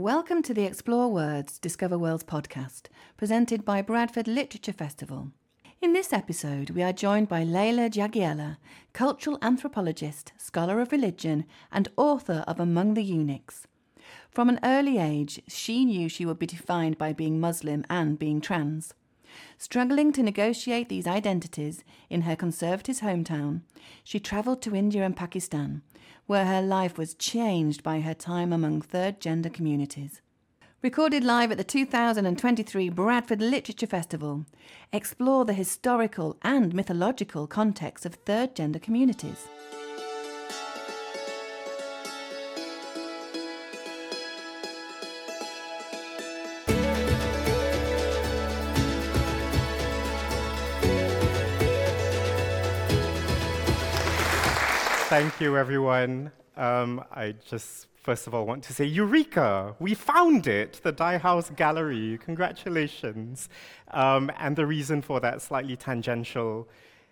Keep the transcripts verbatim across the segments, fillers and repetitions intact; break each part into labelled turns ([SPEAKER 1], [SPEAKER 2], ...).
[SPEAKER 1] Welcome to the Explore Words, Discover Worlds podcast, presented by Bradford Literature Festival. In this episode, we are joined by Leila Jagiela, cultural anthropologist, scholar of religion, and author of Among the Eunuchs. From an early age, she knew she would be defined by being Muslim and being trans. Struggling to negotiate these identities in her conservative hometown, she travelled to India and Pakistan, where her life was changed by her time among third-gender communities. Recorded live at the two thousand twenty-three Bradford Literature Festival, explore the historical and mythological context of third-gender communities.
[SPEAKER 2] Thank you, everyone. Um, I just, first of all, want to say, Eureka! We found it, the Dye House Gallery. Congratulations. Um, and the reason for that slightly tangential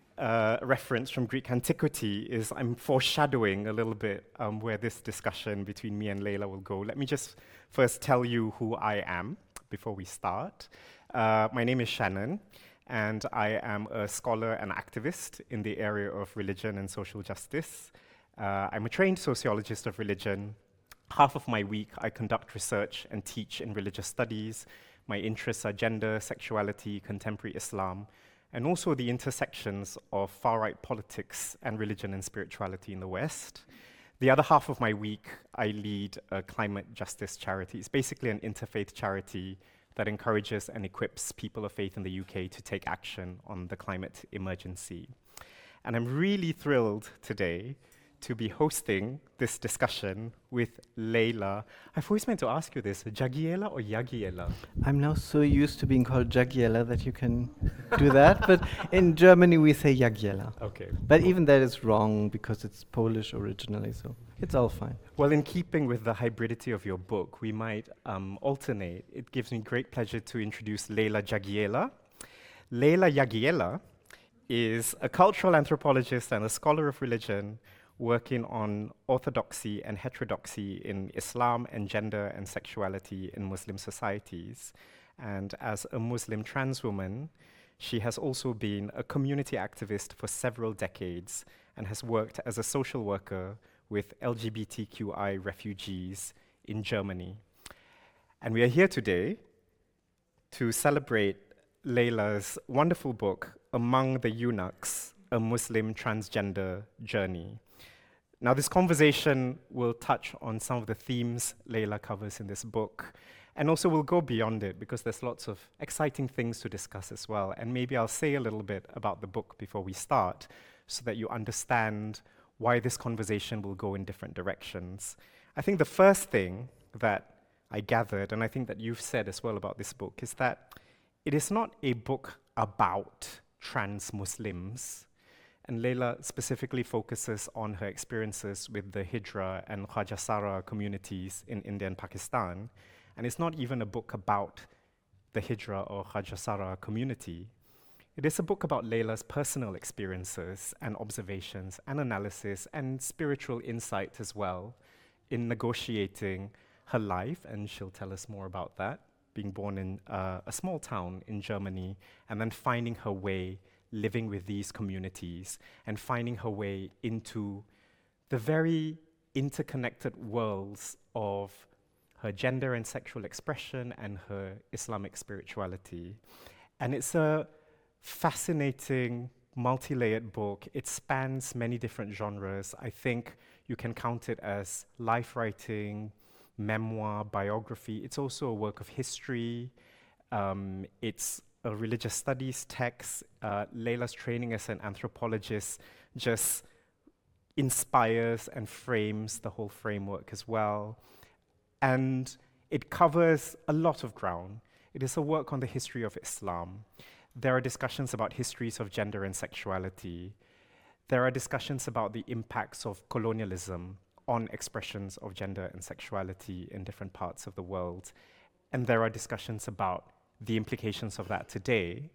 [SPEAKER 2] uh, reference from Greek antiquity is I'm foreshadowing a little bit um, where this discussion between me and Leila will go. Let me just first tell you who I am before we start. Uh, my name is Shannon, and I am a scholar and activist in the area of religion and social justice. Uh, I'm a trained sociologist of religion. Half of my week, I conduct research and teach in religious studies. My interests are gender, sexuality, contemporary Islam, and also the intersections of far-right politics and religion and spirituality in the West. The other half of my week, I lead a climate justice charity. It's basically an interfaith charity that encourages and equips people of faith in the U K to take action on the climate emergency. And I'm really thrilled today to be hosting this discussion with Leila. I've always meant to ask you this, Jagiela or Jagiela?
[SPEAKER 3] I'm now so used to being called Jagiela that you can do that, but in Germany we say Jagiela.
[SPEAKER 2] Okay.
[SPEAKER 3] But even that is wrong because it's Polish originally, so it's all fine.
[SPEAKER 2] Well, in keeping with the hybridity of your book, we might um, alternate. It gives me great pleasure to introduce Leila Jagiela. Leila Jagiela is a cultural anthropologist and a scholar of religion working on orthodoxy and heterodoxy in Islam and gender and sexuality in Muslim societies. And as a Muslim trans woman, she has also been a community activist for several decades and has worked as a social worker with L G B T Q I refugees in Germany. And we are here today to celebrate Leila's wonderful book, Among the Eunuchs, A Muslim Transgender Journey. Now, this conversation will touch on some of the themes Leila covers in this book, and also we'll go beyond it because there's lots of exciting things to discuss as well. And maybe I'll say a little bit about the book before we start so that you understand why this conversation will go in different directions. I think the first thing that I gathered, and I think that you've said as well about this book, is that it is not a book about trans Muslims. And Leila specifically focuses on her experiences with the Hijra and Khaja Sara communities in India and Pakistan. And it's not even a book about the Hijra or Khaja Sara community. It is a book about Leila's personal experiences and observations and analysis and spiritual insight as well in negotiating her life, and she'll tell us more about that, being born in uh, a small town in Germany and then finding her way living with these communities and finding her way into the very interconnected worlds of her gender and sexual expression and her Islamic spirituality. And it's a fascinating, multi-layered book. It spans many different genres. I think you can count it as life writing, memoir, biography. It's also a work of history. Um, it's a religious studies text. Uh, Leila's training as an anthropologist just inspires and frames the whole framework as well. And it covers a lot of ground. It is a work on the history of Islam. There are discussions about histories of gender and sexuality. There are discussions about the impacts of colonialism on expressions of gender and sexuality in different parts of the world. And there are discussions about the implications of that today.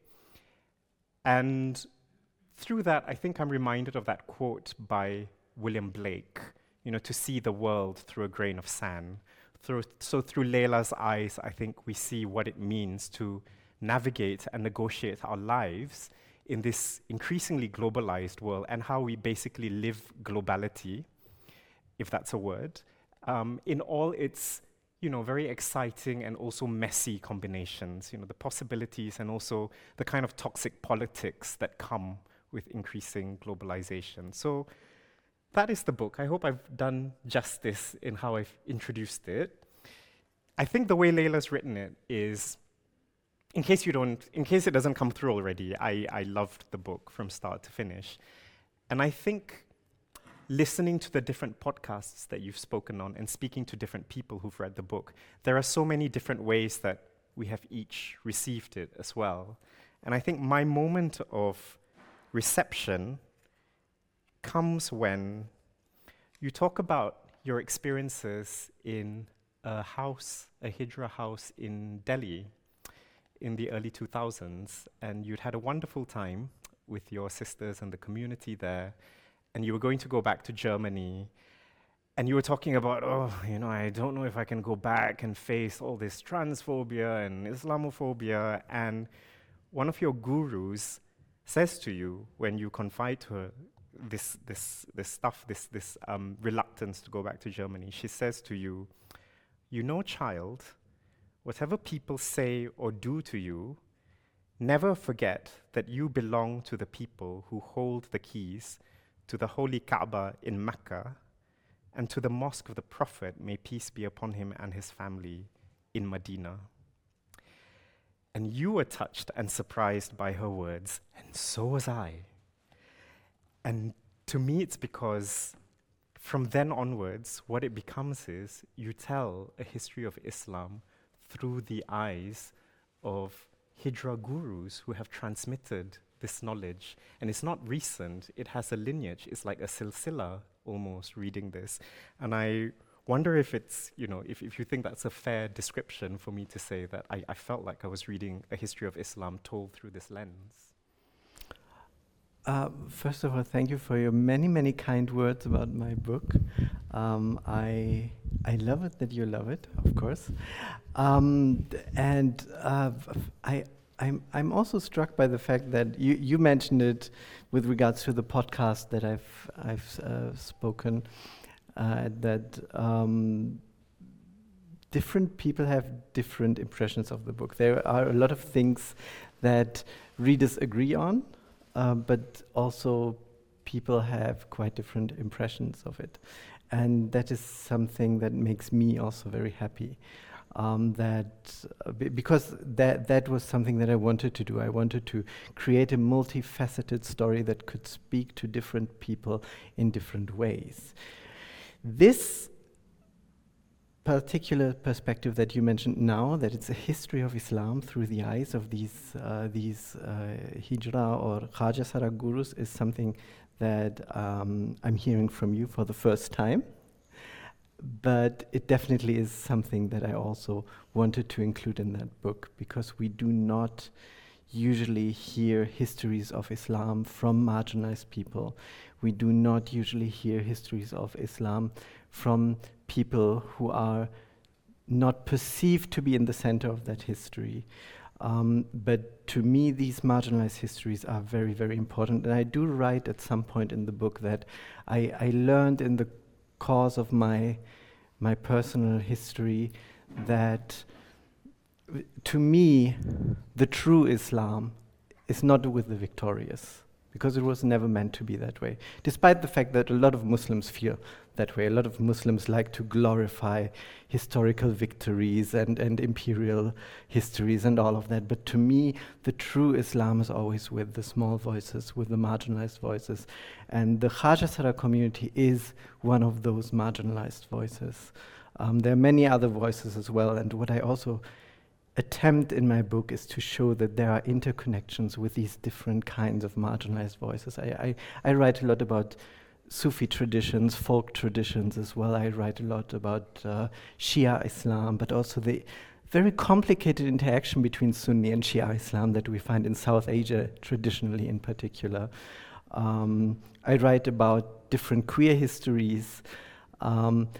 [SPEAKER 2] And through that, I think I'm reminded of that quote by William Blake, you know, to see the world through a grain of sand. Through, so through Layla's eyes, I think we see what it means to navigate and negotiate our lives in this increasingly globalized world, and how we basically live globality, if that's a word, um, in all its, you know, very exciting and also messy combinations, you know, the possibilities and also the kind of toxic politics that come with increasing globalization. So that is the book. I hope I've done justice in how I've introduced it. I think the way Layla's written it is, in case you don't, in case it doesn't come through already, I, I loved the book from start to finish. And I think listening to the different podcasts that you've spoken on and speaking to different people who've read the book, there are so many different ways that we have each received it as well. And I think my moment of reception comes when you talk about your experiences in a house, a Hijra house in Delhi in the early two thousands, and you'd had a wonderful time with your sisters and the community there, and you were going to go back to Germany, and you were talking about, oh, you know, I don't know if I can go back and face all this transphobia and Islamophobia, and one of your gurus says to you when you confide to her this this this stuff, this this um, reluctance to go back to Germany, she says to you, you know, child, whatever people say or do to you, never forget that you belong to the people who hold the keys to the holy Kaaba in Mecca and to the mosque of the Prophet, may peace be upon him and his family, in Medina. And you were touched and surprised by her words, and so was I. And to me, it's because from then onwards, what it becomes is you tell a history of Islam through the eyes of Hijra gurus who have transmitted this knowledge. And it's not recent, it has a lineage. It's like a silsila almost reading this. And I wonder if it's, you know, if, if you think that's a fair description for me to say that I, I felt like I was reading a history of Islam told through this lens.
[SPEAKER 3] Uh, first of all, thank you for your many, many kind words about my book. Um, I I love it that you love it, of course, um, and uh, I I'm I'm also struck by the fact that you you mentioned it with regards to the podcast that I've I've uh, spoken uh, that um, different people have different impressions of the book. There are a lot of things that readers agree on. Uh, but also people have quite different impressions of it. And that is something that makes me also very happy. Um, that uh, b- because that that was something that I wanted to do. I wanted to create a multifaceted story that could speak to different people in different ways. This particular perspective that you mentioned now, that it's a history of Islam through the eyes of these uh, these uh, Hijra or Khaja Sara gurus, is something that um, I'm hearing from you for the first time. But it definitely is something that I also wanted to include in that book, because we do not usually hear histories of Islam from marginalized people. We do not usually hear histories of Islam from people who are not perceived to be in the center of that history. Um, but to me, these marginalized histories are very, very important. And I do write at some point in the book that I, I learned in the course of my, my personal history that w- to me, the true Islam is not with the victorious, because it was never meant to be that way. Despite the fact that a lot of Muslims feel that way. A lot of Muslims like to glorify historical victories and, and imperial histories and all of that. But to me, the true Islam is always with the small voices, with the marginalized voices. And the Khaja Sara community is one of those marginalized voices. Um, there are many other voices as well. And what I also attempt in my book is to show that there are interconnections with these different kinds of marginalized voices. I, I, I write a lot about Sufi traditions, folk traditions as well. I write a lot about uh, Shia Islam, but also the very complicated interaction between Sunni and Shia Islam that we find in South Asia traditionally in particular. Um, I write about different queer histories, um,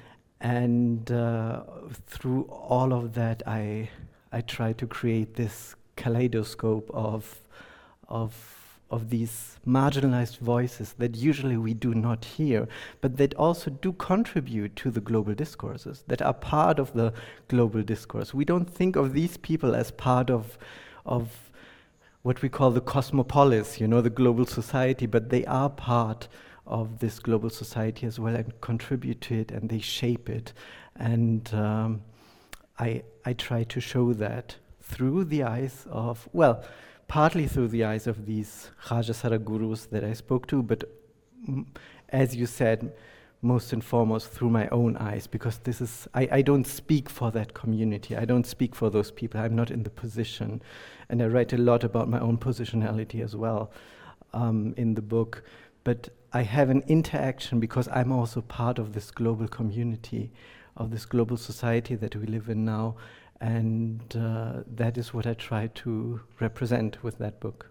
[SPEAKER 3] And uh, through all of that, I I try to create this kaleidoscope of of of these marginalized voices that usually we do not hear, but that also do contribute to the global discourses, that are part of the global discourse. We don't think of these people as part of of what we call the cosmopolis, you know, the global society, but they are part of this global society as well and contribute to it, and they shape it. And um, I I try to show that through the eyes of, well, partly through the eyes of these Rajasara gurus that I spoke to, but m- as you said, most and foremost through my own eyes, because this is, I, I don't speak for that community, I don't speak for those people, I'm not in the position, and I write a lot about my own positionality as well um, in the book, but I have an interaction because I'm also part of this global community, of this global society that we live in now, and uh, that is what I try to represent with that book.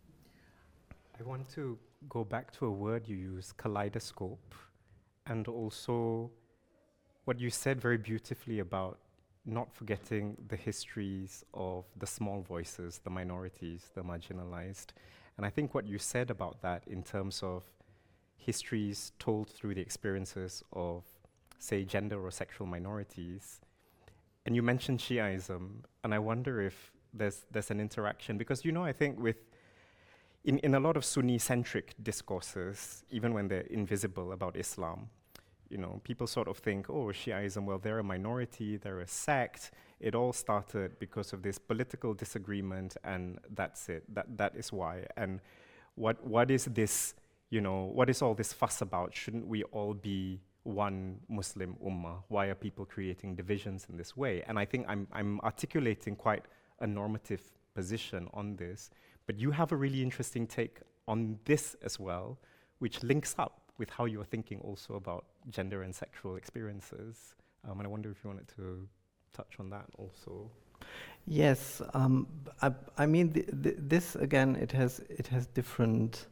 [SPEAKER 2] I want to go back to a word you use, kaleidoscope, and also what you said very beautifully about not forgetting the histories of the small voices, the minorities, the marginalized. And I think what you said about that in terms of histories told through the experiences of, say, gender or sexual minorities. And you mentioned Shiaism, and I wonder if there's there's an interaction, because, you know, I think with, in, in a lot of Sunni-centric discourses, even when they're invisible about Islam, you know, people sort of think, oh, Shiaism, well, they're a minority, they're a sect. It all started because of this political disagreement, and that's it, that that is why. And what what is this, you know, what is all this fuss about? Shouldn't we all be one Muslim ummah? Why are people creating divisions in this way? And I think I'm I'm articulating quite a normative position on this, but you have a really interesting take on this as well, which links up with how you're thinking also about gender and sexual experiences. Um, and I wonder if you wanted to touch on that also.
[SPEAKER 3] Yes, um, I, I mean th- th- this again. It has it has different,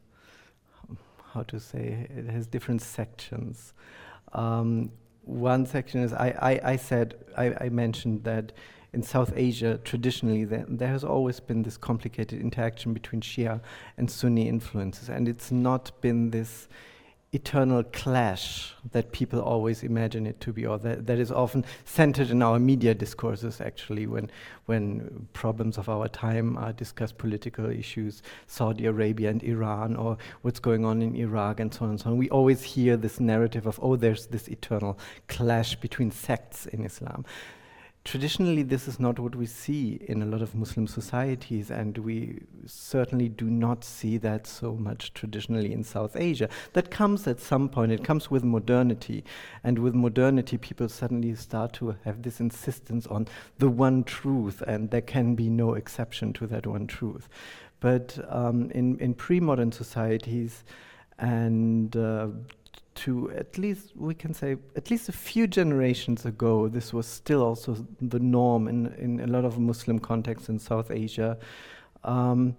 [SPEAKER 3] how to say, it has different sections. Um, one section is, I, I, I said, I, I mentioned that in South Asia, traditionally, there, there has always been this complicated interaction between Shia and Sunni influences, and it's not been this eternal clash that people always imagine it to be, or that, that is often centered in our media discourses, actually, when when problems of our time are discussed, political issues, Saudi Arabia and Iran, or what's going on in Iraq, and so on and so on. We always hear this narrative of, oh, there's this eternal clash between sects in Islam. Traditionally, this is not what we see in a lot of Muslim societies, and we certainly do not see that so much traditionally in South Asia. That comes at some point, it comes with modernity, and with modernity people suddenly start to have this insistence on the one truth, and there can be no exception to that one truth. But um, in, in pre-modern societies, and uh, to at least, we can say, at least a few generations ago, this was still also the norm in, in a lot of Muslim contexts in South Asia. Um,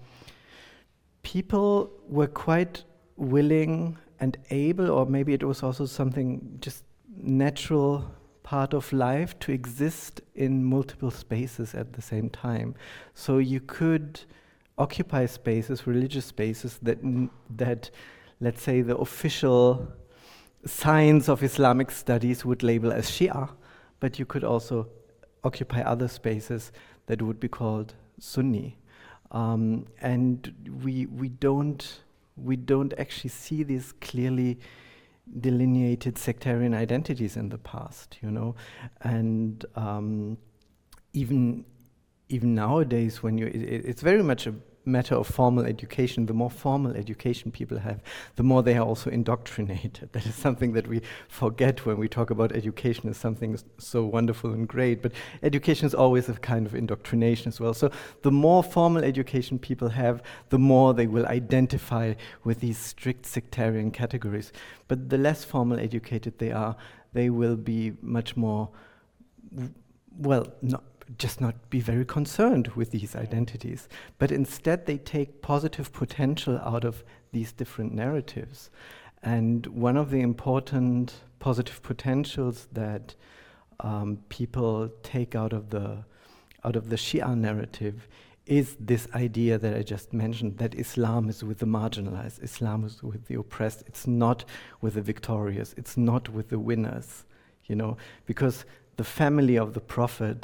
[SPEAKER 3] people were quite willing and able, or maybe it was also something just natural part of life, to exist in multiple spaces at the same time. So you could occupy spaces, religious spaces, that that, let's say, the official science of Islamic studies would label as Shia, but you could also occupy other spaces that would be called Sunni. Um, and we we don't we don't actually see these clearly delineated sectarian identities in the past, you know, and um, even even nowadays, when you it, it's very much a matter of formal education. The more formal education people have, the more they are also indoctrinated. That is something that we forget when we talk about education as something s- so wonderful and great, but education is always a kind of indoctrination as well. So the more formal education people have, the more they will identify with these strict sectarian categories. But the less formal educated they are, they will be much more, w- well, not just not be very concerned with these identities, but instead they take positive potential out of these different narratives. And one of the important positive potentials that um, people take out of the out of the Shia narrative is this idea that I just mentioned, that Islam is with the marginalized, Islam is with the oppressed, it's not with the victorious, it's not with the winners, you know, because the family of the Prophet,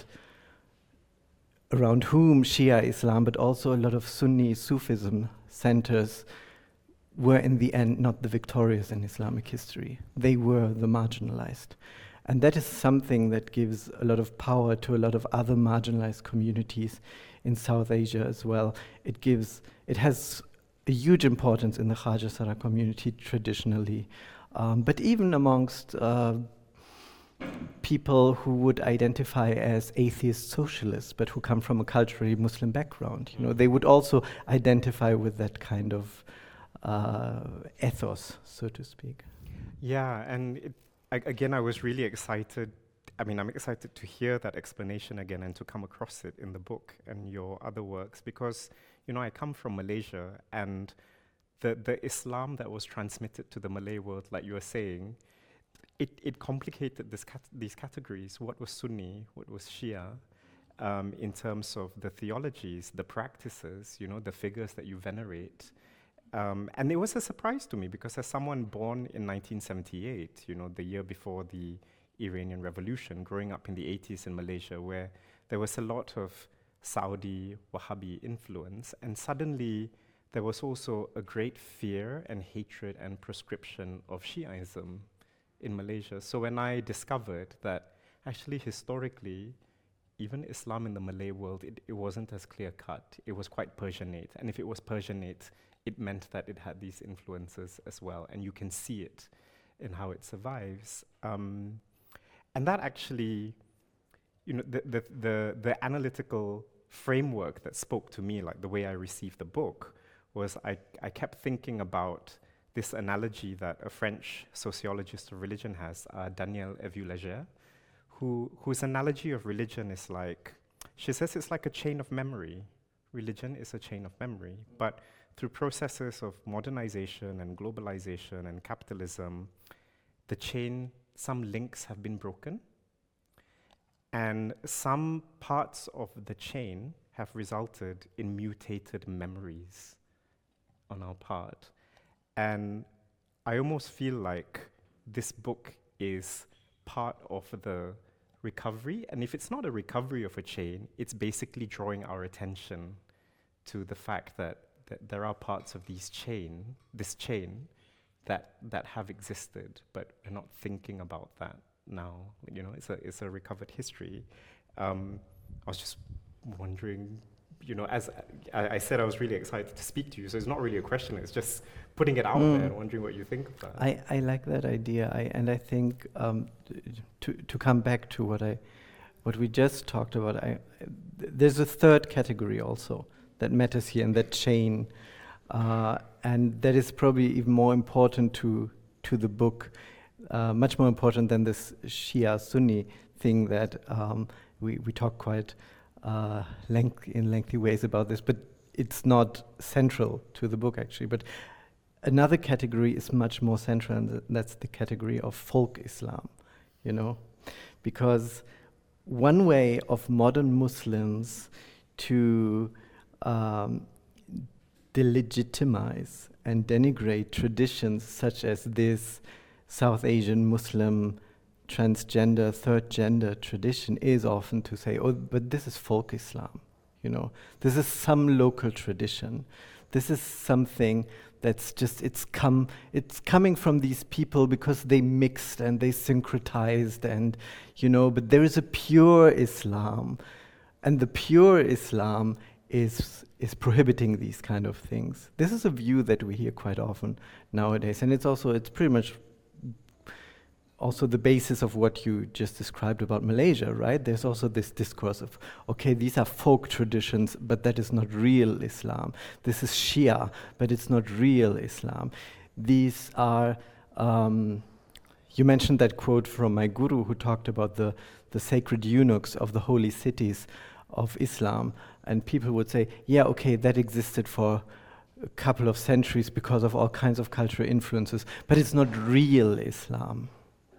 [SPEAKER 3] around whom Shia Islam, but also a lot of Sunni Sufism centers, were in the end not the victorious in Islamic history. They were the marginalized. And that is something that gives a lot of power to a lot of other marginalized communities in South Asia as well. It gives, it has a huge importance in the Khaja Sara community traditionally, um, but even amongst uh, people who would identify as atheist socialists, but who come from a culturally Muslim background, you know, they would also identify with that kind of uh, ethos, so to speak.
[SPEAKER 2] Yeah, and it, I, again, I was really excited. I mean, I'm excited to hear that explanation again and to come across it in the book and your other works, because, you know, I come from Malaysia, and the, the Islam that was transmitted to the Malay world, like you were saying, it, it complicated this cat these categories. What was Sunni, what was Shia, um, in terms of the theologies, the practices, you know, the figures that you venerate. Um, and it was a surprise to me, because as someone born in nineteen seventy-eight, you know, the year before the Iranian Revolution, growing up in the eighties in Malaysia, where there was a lot of Saudi Wahhabi influence, and suddenly there was also a great fear and hatred and proscription of Shiaism in Malaysia. So when I discovered that actually historically, even Islam in the Malay world, it, it wasn't as clear-cut. It was quite Persianate, and if it was Persianate, it meant that it had these influences as well, and you can see it in how it survives. Um, and that actually, you know, the, the, the, the analytical framework that spoke to me, like the way I received the book, was I, I kept thinking about this analogy that a French sociologist of religion has, uh, Danielle Evu-Léger, who, whose analogy of religion is like, she says it's like a chain of memory. Religion is a chain of memory, but through processes of modernization and globalization and capitalism, the chain, some links have been broken, and some parts of the chain have resulted in mutated memories on our part. And I almost feel like this book is part of the recovery, and if it's not a recovery of a chain, it's basically drawing our attention to the fact that, that there are parts of these chain, this chain that that have existed, but we're not thinking about that now. You know, it's a it's a recovered history. Um, I was just wondering, you know, as I, I said, I was really excited to speak to you. So it's not really a question; it's just putting it out mm. there and wondering what you think of that.
[SPEAKER 3] I, I like that idea, I, and I think um, to to come back to what I what we just talked about. I, there's a third category also that matters here, and that chain. Uh, and that is probably even more important to to the book, uh, much more important than this Shia Sunni thing that um, we we talk quite uh, length in lengthy ways about this, but it's not central to the book actually. But another category is much more central, and th that's the category of folk Islam, you know, because one way of modern Muslims to um, delegitimize and denigrate traditions such as this South Asian Muslim transgender third gender tradition is often to say, oh, but this is folk Islam, you know, this is some local tradition, this is something that's just, it's come, it's coming from these people because they mixed and they syncretized, and, you know, but there is a pure Islam, and the pure Islam is is prohibiting these kind of things. This is a view that we hear quite often nowadays, and it's also, it's pretty much also the basis of what you just described about Malaysia, right? There's also this discourse of, okay, these are folk traditions, but that is not real Islam. This is Shia, but it's not real Islam. These are, um, you mentioned that quote from my guru who talked about the, the sacred eunuchs of the holy cities of Islam, and people would say, yeah, okay, that existed for a couple of centuries because of all kinds of cultural influences, but it's not real Islam.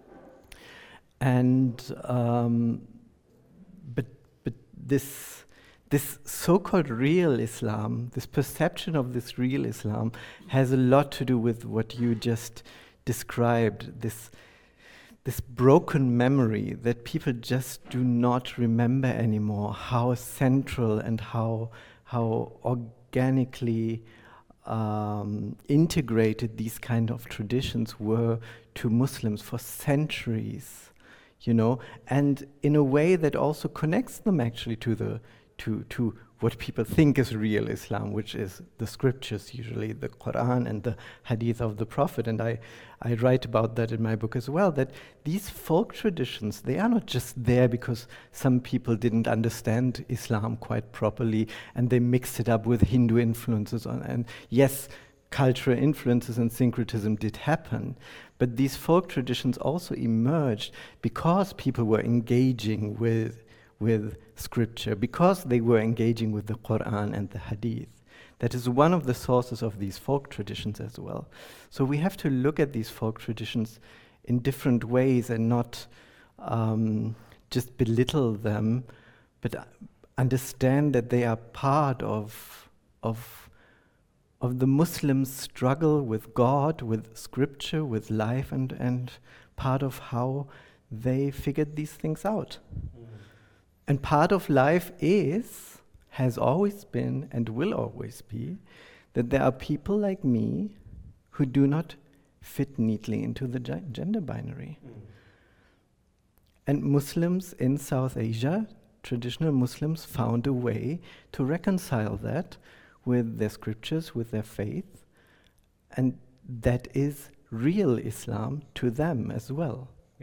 [SPEAKER 3] And um, but but this this so-called real Islam, this perception of this real Islam, has a lot to do with what you just described. This this broken memory that people just do not remember anymore. How central and how how organically um, integrated these kind of traditions were to Muslims for centuries. You know, and in a way that also connects them actually to the to to what people think is real Islam, which is the scriptures, usually the Quran and the Hadith of the Prophet. And I, I write about that in my book as well, that these folk traditions, they are not just there because some people didn't understand Islam quite properly and they mixed it up with Hindu influences. On, and yes, cultural influences and syncretism did happen, but these folk traditions also emerged because people were engaging with with scripture, because they were engaging with the Quran and the Hadith. That is one of the sources of these folk traditions as well. So we have to look at these folk traditions in different ways and not um, just belittle them, but uh, understand that they are part of of of the Muslims' struggle with God, with scripture, with life, and, and part of how they figured these things out. Mm. And part of life is, has always been, and will always be, that there are people like me who do not fit neatly into the gi- gender binary. Mm. And Muslims in South Asia, traditional Muslims, found a way to reconcile that with their scriptures, with their faith, and that is real Islam to them as well.
[SPEAKER 2] Yeah.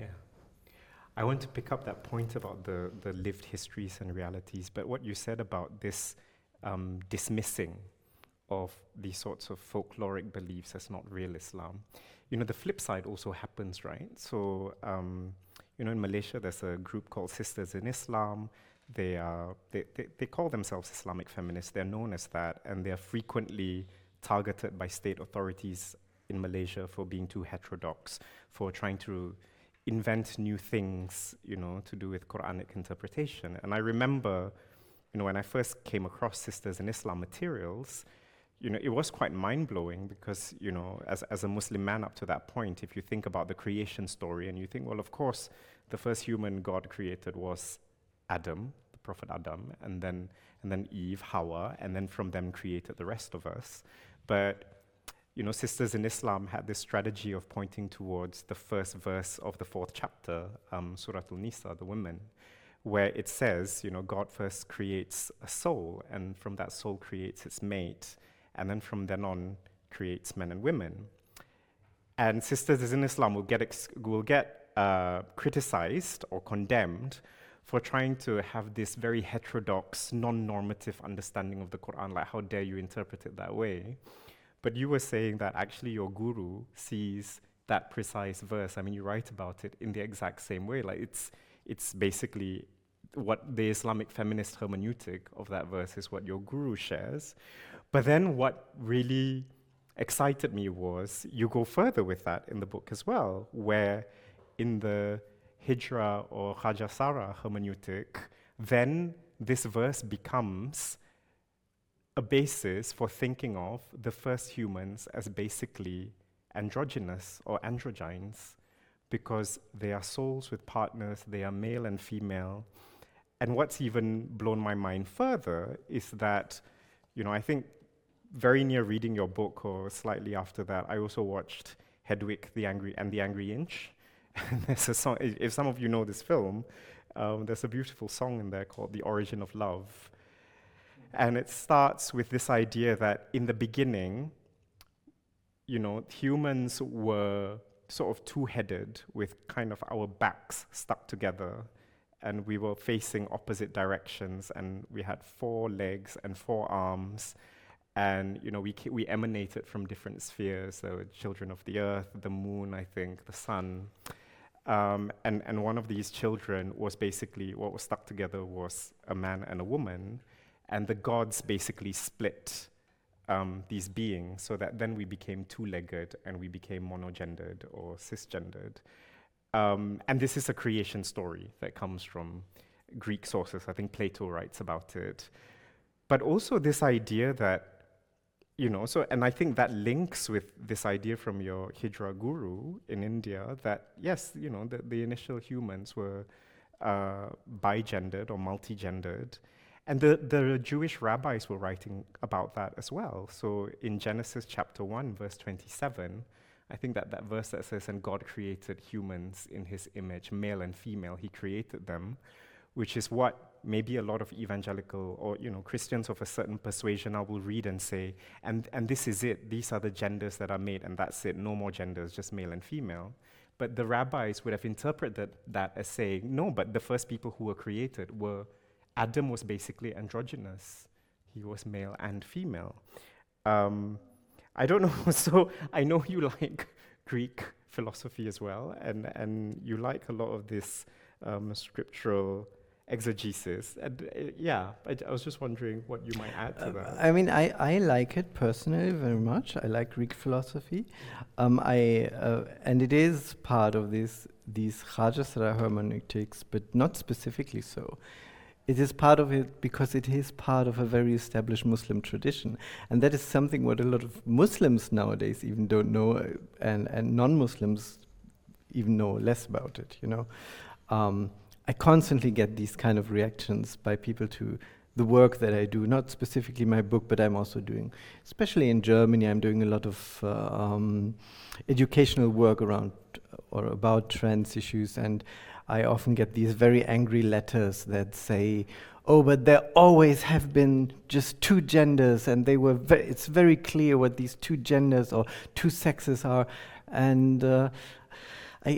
[SPEAKER 2] I want to pick up that point about the, the lived histories and realities, but what you said about this um, dismissing of these sorts of folkloric beliefs as not real Islam, you know, the flip side also happens, right? So, um, you know, in Malaysia, there's a group called Sisters in Islam. They are they, they, they call themselves Islamic feminists. They're known as that, and they're frequently targeted by state authorities in Malaysia for being too heterodox, for trying to invent new things, you know, to do with Quranic interpretation. And I remember, you know, when I first came across Sisters in Islam materials, you know, it was quite mind-blowing because, you know, as as a Muslim man up to that point, if you think about the creation story and you think, well, of course, the first human God created was Adam, the Prophet Adam, and then and then Eve, Hawa, and then from them created the rest of us. But, you know, Sisters in Islam had this strategy of pointing towards the first verse of the fourth chapter, um, Surah Al-Nisa, the women, where it says, you know, God first creates a soul, and from that soul creates its mate, and then from then on creates men and women. And Sisters in Islam will get ex- will get uh, criticized or condemned for trying to have this very heterodox, non-normative understanding of the Quran, like how dare you interpret it that way. But you were saying that actually your guru sees that precise verse, I mean, you write about it in the exact same way. Like it's it's basically what the Islamic feminist hermeneutic of that verse is what your guru shares. But then what really excited me was you go further with that in the book as well, where in the Hijra or Khajasara hermeneutic, then this verse becomes a basis for thinking of the first humans as basically androgynous or androgynes, because they are souls with partners, they are male and female. And what's even blown my mind further is that, you know, I think very near reading your book or slightly after that, I also watched Hedwig the Angry and the Angry Inch. And there's a song, if some of you know this film, um, there's a beautiful song in there called The Origin of Love. And it starts with this idea that in the beginning, you know, humans were sort of two-headed with kind of our backs stuck together, and we were facing opposite directions, and we had four legs and four arms, and, you know, we ca- we emanated from different spheres, so children of the earth, the moon, I think, the sun. Um, and, and one of these children was basically, what was stuck together was a man and a woman, and the gods basically split um, these beings, so that then we became two-legged and we became monogendered or cisgendered. Um, and this is a creation story that comes from Greek sources. I think Plato writes about it. But also this idea that, you know, so, and I think that links with this idea from your Hijra guru in India that, yes, you know, the, the initial humans were uh, bigendered or multigendered. And the, the Jewish rabbis were writing about that as well. So in Genesis chapter one, verse twenty-seven, I think that that verse that says, and God created humans in his image, male and female, he created them, which is what maybe a lot of evangelical or, you know, Christians of a certain persuasion now will read and say, and, and this is it, these are the genders that are made, and that's it, no more genders, just male and female. But the rabbis would have interpreted that as saying, no, but the first people who were created were, Adam was basically androgynous. He was male and female. Um, I don't know, so I know you like Greek philosophy as well, and, and you like a lot of this um, scriptural exegesis. And uh, yeah, I, I was just wondering what you might add to uh, that.
[SPEAKER 3] I mean, I, I like it personally very much. I like Greek philosophy. Um, I uh, and it is part of this, these Rajasara hermeneutics, but not specifically so. It is part of it because it is part of a very established Muslim tradition. And that is something what a lot of Muslims nowadays even don't know, uh, and, and non-Muslims even know less about it, you know. Um, I constantly get these kind of reactions by people to the work that I do, not specifically my book, but I'm also doing, especially in Germany, I'm doing a lot of uh, um, educational work around or about trans issues, and I often get these very angry letters that say, oh, but there always have been just two genders, and they were ve- it's very clear what these two genders or two sexes are. And uh, I,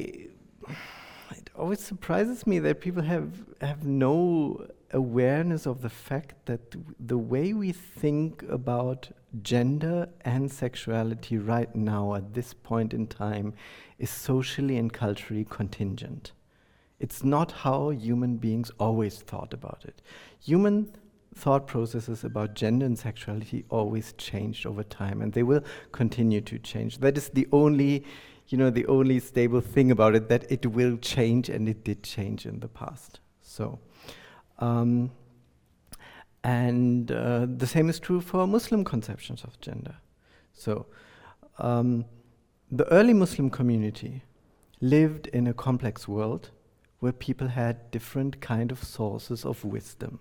[SPEAKER 3] it always surprises me that people have, have no awareness of the fact that w- the way we think about gender and sexuality right now at this point in time is socially and culturally contingent. It's not how human beings always thought about it. Human thought processes about gender and sexuality always changed over time, and they will continue to change. That is the only, you know, the only stable thing about it, that it will change, and it did change in the past. So, um, and uh, the same is true for Muslim conceptions of gender. So, um, the early Muslim community lived in a complex world where people had different kind of sources of wisdom.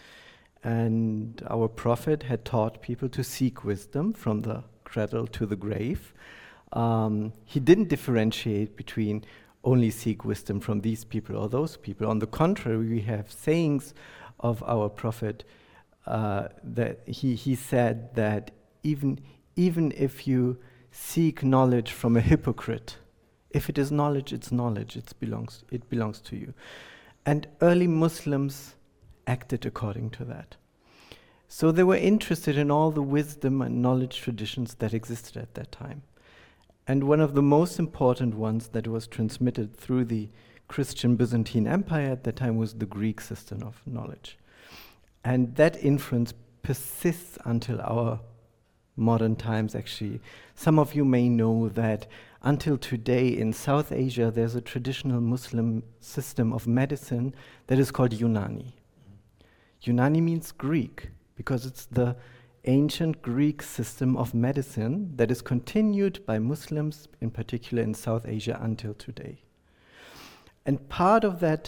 [SPEAKER 3] And our Prophet had taught people to seek wisdom from the cradle to the grave. Um, he didn't differentiate between only seek wisdom from these people or those people. On the contrary, we have sayings of our Prophet uh, that he, he said that even, even if you seek knowledge from a hypocrite, if it is knowledge, it's knowledge. It belongs, it belongs to you. And early Muslims acted according to that. So they were interested in all the wisdom and knowledge traditions that existed at that time. And one of the most important ones that was transmitted through the Christian Byzantine Empire at that time was the Greek system of knowledge. And that influence persists until our modern times, actually. Some of you may know that until today in South Asia, there's a traditional Muslim system of medicine that is called Unani. Unani means Greek, because it's the ancient Greek system of medicine that is continued by Muslims, in particular in South Asia, until today. And part of that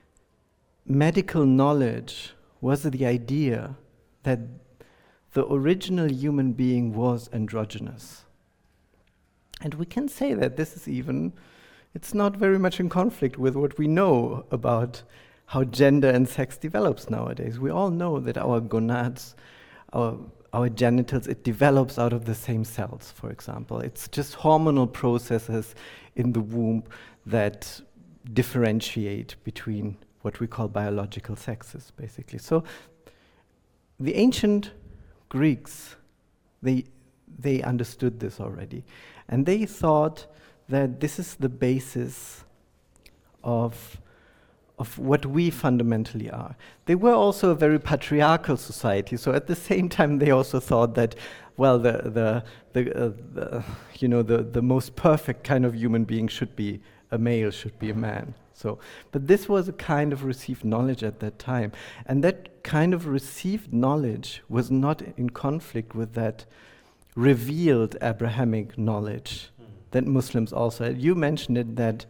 [SPEAKER 3] medical knowledge was the idea that the original human being was androgynous. And we can say that this is even, it's not very much in conflict with what we know about how gender and sex develops nowadays. We all know that our gonads, our, our genitals, it develops out of the same cells, for example. It's just hormonal processes in the womb that differentiate between what we call biological sexes, basically. So the ancient Greeks, they they understood this already. And they thought that this is the basis of, of what we fundamentally are. They were also a very patriarchal society, so at the same time they also thought that well, the the the, uh, the you know the the most perfect kind of human being should be a male, should be a man. So, but this was a kind of received knowledge at that time, and that kind of received knowledge was not in conflict with that revealed Abrahamic knowledge mm. that Muslims also had. You mentioned it, that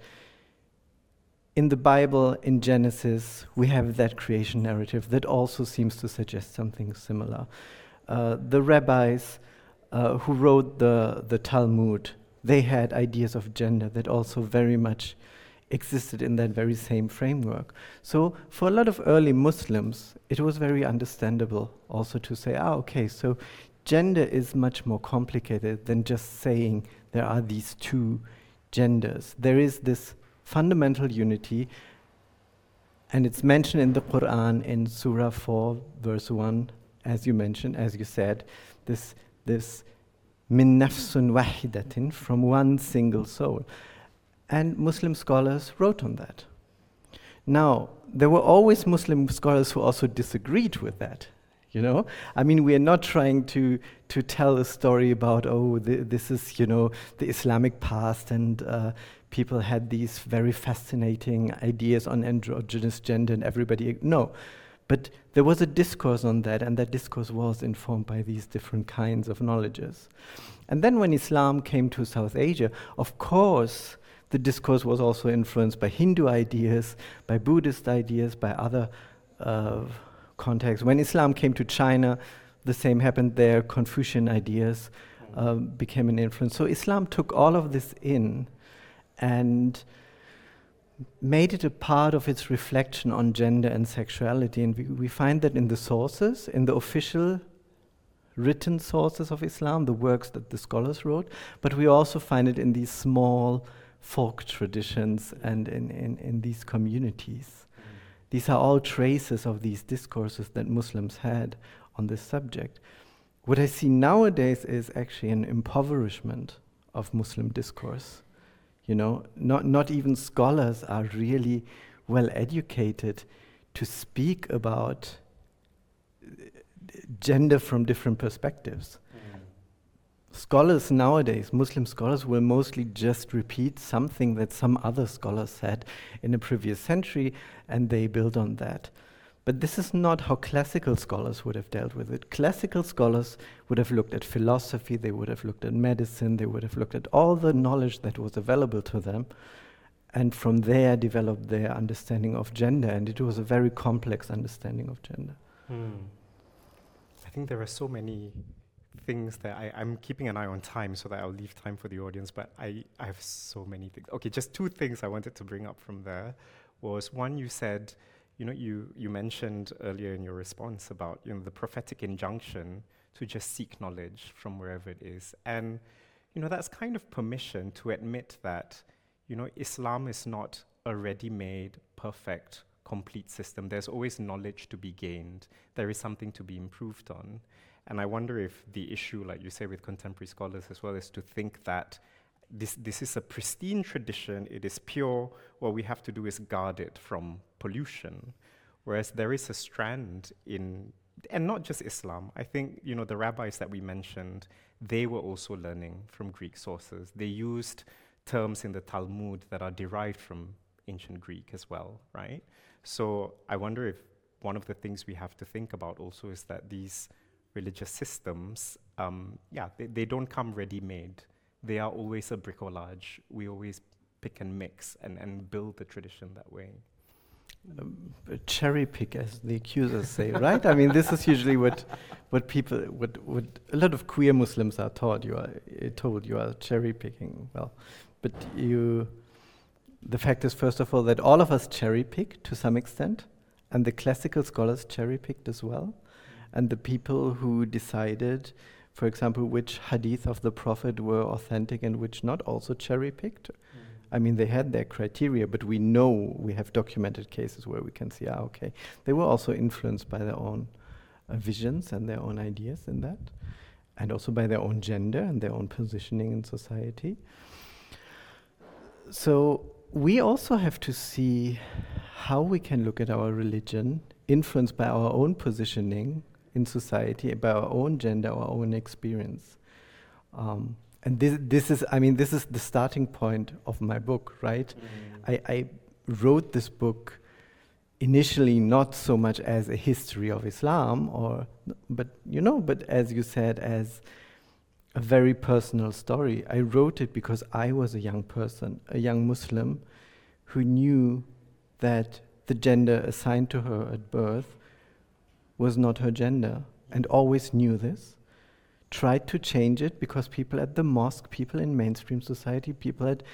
[SPEAKER 3] in the Bible, in Genesis, we have that creation narrative that also seems to suggest something similar. Uh, the rabbis uh, who wrote the, the Talmud, they had ideas of gender that also very much existed in that very same framework. So for a lot of early Muslims, it was very understandable also to say, ah, okay, so gender is much more complicated than just saying there are these two genders. There is this fundamental unity, and it's mentioned in the Quran in Surah four, verse one, as you mentioned, as you said, this this min nafsun wahidatin, from one single soul. And Muslim scholars wrote on that. Now, there were always Muslim scholars who also disagreed with that. You know, I mean, we are not trying to to tell a story about, oh, th- this is, you know, the Islamic past, and uh, people had these very fascinating ideas on androgynous gender, and everybody. No, but there was a discourse on that, and that discourse was informed by these different kinds of knowledges. And then when Islam came to South Asia, of course, the discourse was also influenced by Hindu ideas, by Buddhist ideas, by other uh, contexts. When Islam came to China, the same happened there. Confucian ideas uh, became an influence. So Islam took all of this in and made it a part of its reflection on gender and sexuality. And we, we find that in the sources, in the official written sources of Islam, the works that the scholars wrote, but we also find it in these small folk traditions and in, in, in these communities. Mm. These are all traces of these discourses that Muslims had on this subject. What I see nowadays is actually an impoverishment of Muslim discourse. You know, not not even scholars are really well educated to speak about gender from different perspectives. Mm. Scholars nowadays, Muslim scholars, will mostly just repeat something that some other scholars said in a previous century, and they build on that. But this is not how classical scholars would have dealt with it. Classical scholars would have looked at philosophy, they would have looked at medicine, they would have looked at all the knowledge that was available to them, and from there developed their understanding of gender, and it was a very complex understanding of gender.
[SPEAKER 2] Hmm. I think there are so many things that I, I'm keeping an eye on time so that I'll leave time for the audience, but I, I have so many things. Okay, just two things I wanted to bring up from there was, one, you said, you know, you, you mentioned earlier in your response about, you know, the prophetic injunction to just seek knowledge from wherever it is. And, you know, that's kind of permission to admit that, you know, Islam is not a ready-made, perfect, complete system. There's always knowledge to be gained. There is something to be improved on. And I wonder if the issue, like you say with contemporary scholars as well, is to think that this this is a pristine tradition, it is pure, what we have to do is guard it from pollution. Whereas there is a strand in, and not just Islam, I think, you know, the rabbis that we mentioned, they were also learning from Greek sources. They used terms in the Talmud that are derived from ancient Greek as well, right? So I wonder if one of the things we have to think about also is that these religious systems, um, yeah, they, they don't come ready-made. They are always a bricolage. We always pick and mix and, and build the tradition that way.
[SPEAKER 3] Um, cherry pick, as the accusers say, right? I mean, this is usually what what people, what, what a lot of queer Muslims are taught. You are uh, told you are cherry picking. Well, but you, the fact is, first of all, that all of us cherry pick to some extent, and the classical scholars cherry picked as well, and the people who decided, for example, which hadith of the Prophet were authentic and which not, also cherry-picked. Mm. I mean, they had their criteria, but we know, we have documented cases where we can see, ah, okay, they were also influenced by their own uh, visions and their own ideas in that, and also by their own gender and their own positioning in society. So we also have to see how we can look at our religion, influenced by our own positioning in society, by our own gender, our own experience. Um, and this, this is, I mean, this is the starting point of my book, right? Mm. I, I wrote this book initially not so much as a history of Islam, or, but you know, but as you said, as a very personal story. I wrote it because I was a young person, a young Muslim, who knew that the gender assigned to her at birth was not her gender, and always knew this. Tried to change it because people at the mosque, people in mainstream society, people at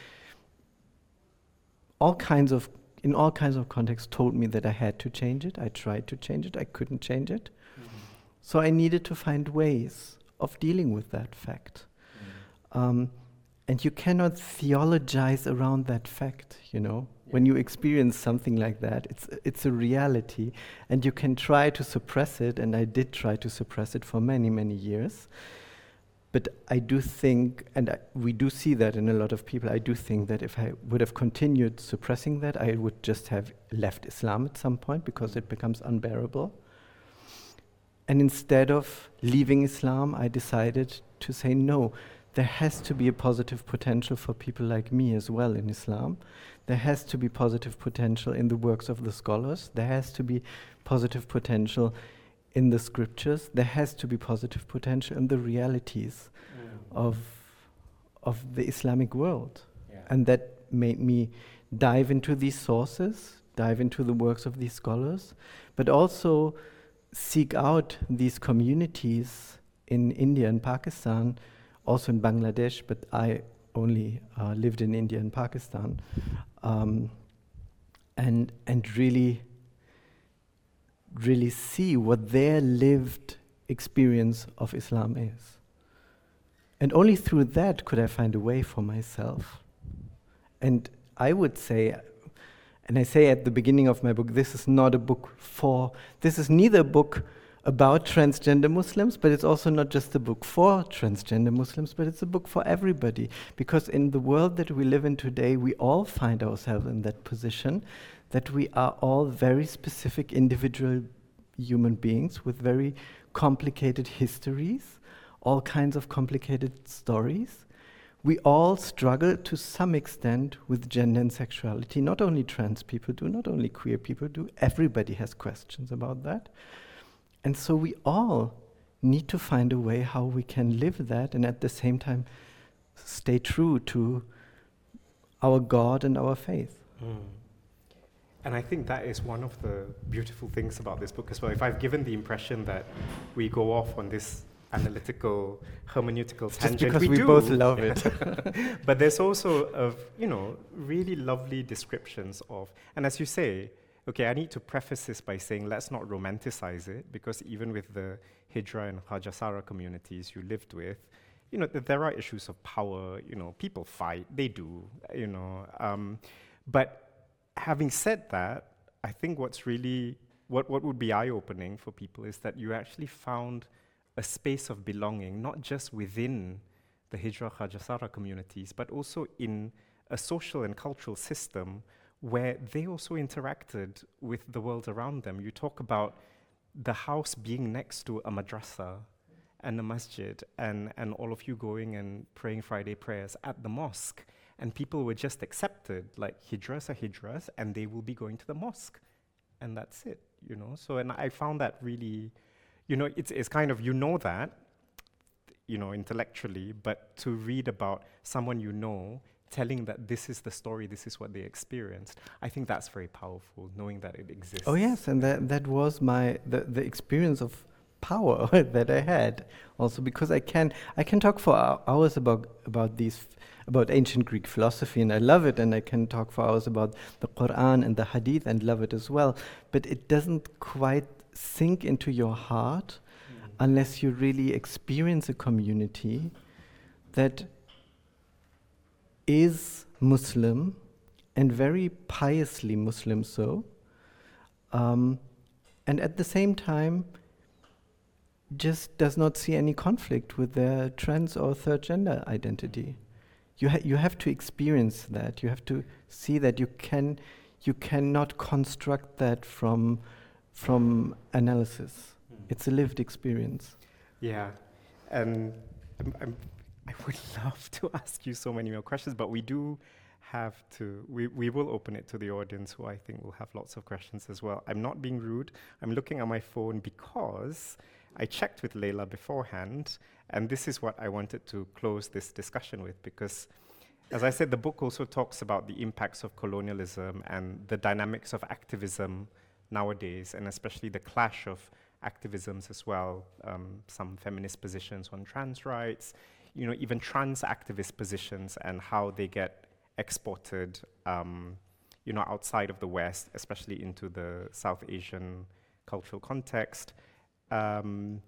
[SPEAKER 3] all kinds of, in all kinds of contexts told me that I had to change it. I tried to change it, I couldn't change it. Mm-hmm. So I needed to find ways of dealing with that fact. Mm. Um, and you cannot theologize around that fact, you know. Yeah. When you experience something like that, it's it's a reality, and you can try to suppress it, and I did try to suppress it for many, many years. But I do think, and I, we do see that in a lot of people, I do think that if I would have continued suppressing that, I would just have left Islam at some point, because it becomes unbearable. And instead of leaving Islam, I decided to say, no, there has to be a positive potential for people like me as well in Islam. There has to be positive potential in the works of the scholars. There has to be positive potential in the scriptures. There has to be positive potential in the realities mm. of, of the Islamic world. Yeah. And that made me dive into these sources, dive into the works of these scholars, but also seek out these communities in India and Pakistan, also in Bangladesh, but I only uh, lived in India and Pakistan, um, and and really, really see what their lived experience of Islam is. And only through that could I find a way for myself. And I would say, and I say at the beginning of my book, this is not a book for, this is neither a book about transgender Muslims, but it's also not just a book for transgender Muslims, but it's a book for everybody. Because in the world that we live in today, we all find ourselves in that position, that we are all very specific individual human beings with very complicated histories, all kinds of complicated stories. We all struggle to some extent with gender and sexuality. Not only trans people do, not only queer people do, everybody has questions about that. And so we all need to find a way how we can live that and at the same time stay true to our God and our faith.
[SPEAKER 2] Mm. And I think that is one of the beautiful things about this book as well. If I've given the impression that we go off on this analytical, hermeneutical tangent,
[SPEAKER 3] just because
[SPEAKER 2] we,
[SPEAKER 3] we
[SPEAKER 2] do.
[SPEAKER 3] both love it.
[SPEAKER 2] But there's also, of, you know, really lovely descriptions of, and as you say, okay, I need to preface this by saying let's not romanticize it, because even with the Hijra and Khajasara communities you lived with, you know, th- there are issues of power, you know, people fight, they do, you know. Um, but having said that, I think what's really, what, what would be eye-opening for people is that you actually found a space of belonging, not just within the Hijra Khajasara communities, but also in a social and cultural system where they also interacted with the world around them. You talk about the house being next to a madrasa and a masjid, and, and all of you going and praying Friday prayers at the mosque, and people were just accepted, like hijras are hijras, and they will be going to the mosque, and that's it, you know. So, and I found that really, you know, it's, it's kind of, you know that, you know, intellectually, but to read about someone you know telling that this is the story, this is what they experienced, I think that's very powerful, knowing that it exists.
[SPEAKER 3] Oh yes, and that that was my the, the experience of power that I had also, because I can I can talk for hours about about these about ancient Greek philosophy, and I love it, and I can talk for hours about the Quran and the Hadith and love it as well, but it doesn't quite sink into your heart mm. unless you really experience a community that is Muslim, and very piously Muslim so, um, and at the same time just does not see any conflict with their trans or third gender identity. You ha- you have to experience that. You have to see that you can you cannot construct that from from analysis. Mm. It's a lived experience.
[SPEAKER 2] Yeah, and I'm, I'm, I would love to ask you so many more questions, but we do have to, we, we will open it to the audience, who I think will have lots of questions as well. I'm not being rude. I'm looking at my phone because I checked with Leila beforehand, and this is what I wanted to close this discussion with, because as I said, the book also talks about the impacts of colonialism and the dynamics of activism nowadays, and especially the clash of activisms as well, um, some feminist positions on trans rights, you know, even trans activist positions and how they get exported, um, you know, outside of the West, especially into the South Asian cultural context. Um,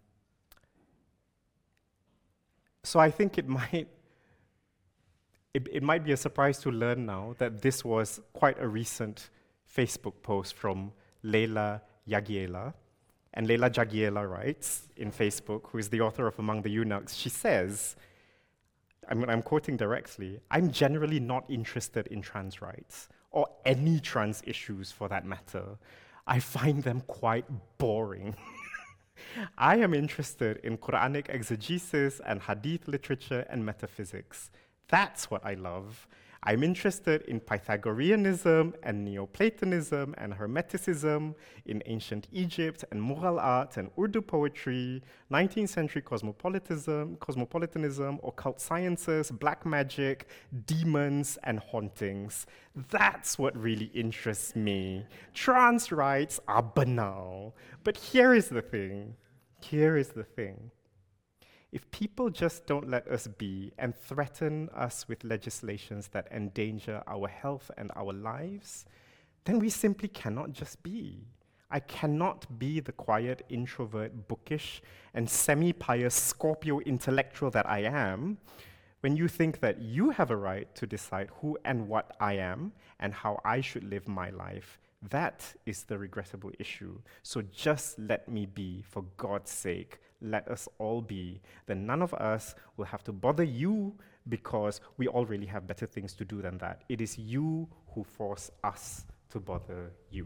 [SPEAKER 2] so I think it might, it, it might be a surprise to learn now that this was quite a recent Facebook post from Leila Jagiela. And Leila Jagiela writes in Facebook, who is the author of Among the Eunuchs, she says, I mean, I'm quoting directly, "I'm generally not interested in trans rights, or any trans issues for that matter. I find them quite boring. I am interested in Quranic exegesis and hadith literature and metaphysics. That's what I love. I'm interested in Pythagoreanism and Neoplatonism and Hermeticism, in ancient Egypt and Mughal art and Urdu poetry, nineteenth century cosmopolitanism, cosmopolitanism, occult sciences, black magic, demons, and hauntings. That's what really interests me. Trans rights are banal. But here is the thing. Here is the thing. If people just don't let us be and threaten us with legislations that endanger our health and our lives, then we simply cannot just be. I cannot be the quiet, introvert, bookish, and semi-pious Scorpio intellectual that I am when you think that you have a right to decide who and what I am and how I should live my life. That is the regrettable issue. So just let me be, for God's sake. Let us all be. Then none of us will have to bother you because we all really have better things to do than that. It is you who force us to bother you.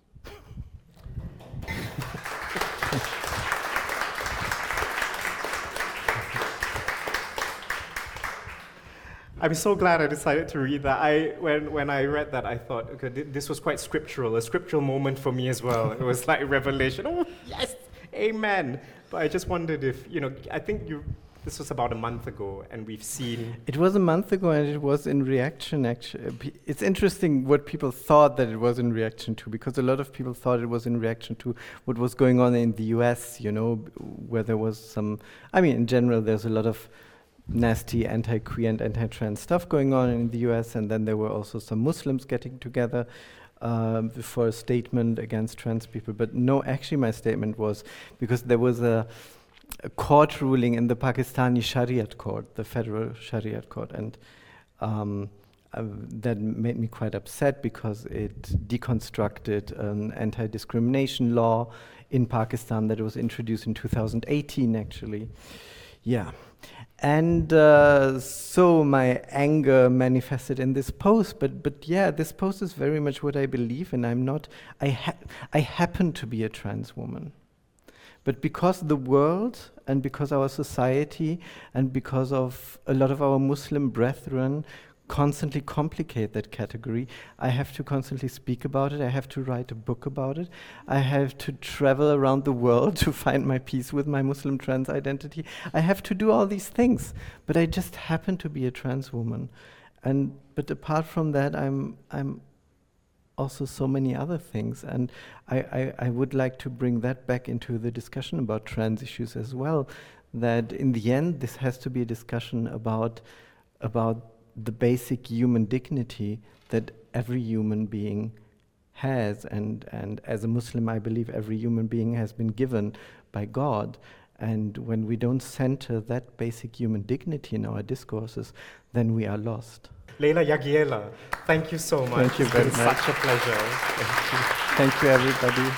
[SPEAKER 2] I'm so glad I decided to read that. I when when I read that, I thought, okay, th- this was quite scriptural, a scriptural moment for me as well. It was like a revelation. Oh, yes, amen. But I just wondered if, you know, I think you, this was about a month ago, and we've seen...
[SPEAKER 3] It was a month ago, and it was in reaction, actually. It's interesting what people thought that it was in reaction to, because a lot of people thought it was in reaction to what was going on in the U S, you know, where there was some... I mean, in general, there's a lot of nasty anti-queer and anti-trans stuff going on in the U S, and then there were also some Muslims getting together um, for a statement against trans people. But no, actually my statement was because there was a, a court ruling in the Pakistani Shariat court, the federal Shariat court, and um, uh, that made me quite upset because it deconstructed an anti-discrimination law in Pakistan that was introduced in two thousand eighteen, actually. Yeah. And uh, so my anger manifested in this post, but but yeah, this post is very much what I believe, and I'm not, I, ha- I happen to be a trans woman. But because the world, and because our society, and because of a lot of our Muslim brethren constantly complicate that category, I have to constantly speak about it, I have to write a book about it, I have to travel around the world to find my peace with my Muslim trans identity. I have to do all these things, but I just happen to be a trans woman. And but apart from that, I'm I'm also so many other things, and I, I, I would like to bring that back into the discussion about trans issues as well, that in the end this has to be a discussion about about the basic human dignity that every human being has, and, and as a Muslim, I believe every human being has been given by God. And when we don't center that basic human dignity in our discourses, then we are lost.
[SPEAKER 2] Leila Jagiela, thank you so much.
[SPEAKER 3] Thank you very
[SPEAKER 2] it's been
[SPEAKER 3] much.
[SPEAKER 2] Such a pleasure.
[SPEAKER 3] Thank you, Thank you everybody.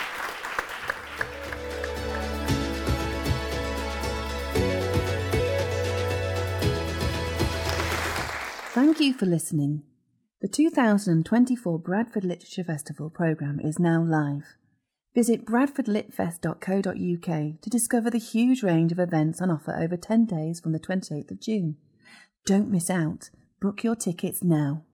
[SPEAKER 1] Thank you for listening. The two thousand twenty-four Bradford Literature Festival programme is now live. Visit bradford lit fest dot co dot uk to discover the huge range of events on offer over ten days from the twenty-eighth of June. Don't miss out. Book your tickets now.